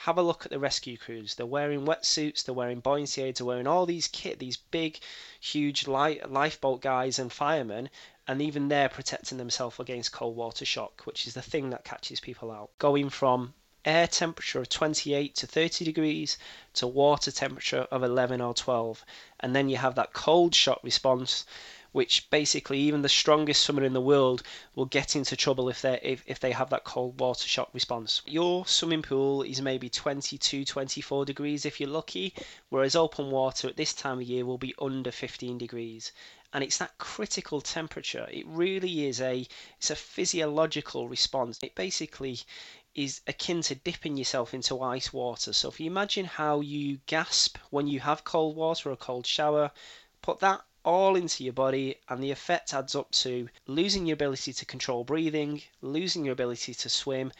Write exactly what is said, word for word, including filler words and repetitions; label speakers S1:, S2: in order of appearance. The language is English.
S1: Have a look at the rescue crews. They're wearing wetsuits, they're wearing buoyancy aids, they're wearing all these kit, these big, huge light, lifeboat guys and firemen, and even they're protecting themselves against cold water shock, which is the thing that catches people out. Going from air temperature of twenty-eight to thirty degrees to water temperature of eleven or twelve, and then you have that cold shock response, which basically even the strongest swimmer in the world will get into trouble if they if, if they have that cold water shock response. Your swimming pool is maybe twenty-two, twenty-four degrees if you're lucky, whereas open water at this time of year will be under fifteen degrees. And it's that critical temperature. It really is a it's a physiological response. It basically is akin to dipping yourself into ice water. So if you imagine how you gasp when you have cold water or a cold shower, put that all into your body, and the effect adds up to losing your ability to control breathing, losing your ability to swim,